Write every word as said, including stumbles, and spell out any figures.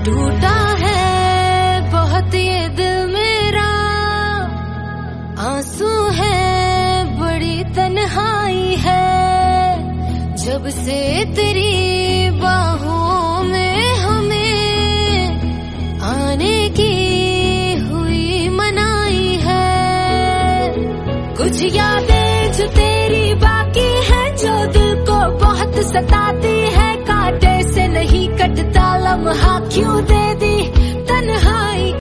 टूटा है बहुत ये दिल मेरा, आंसू है बड़ी तन्हाई है, जब से तेरी बाहों में हमें आने की हुई मनाई है। कुछ यादें जो तेरी बाकी हैं, जो दिल को बहुत सताती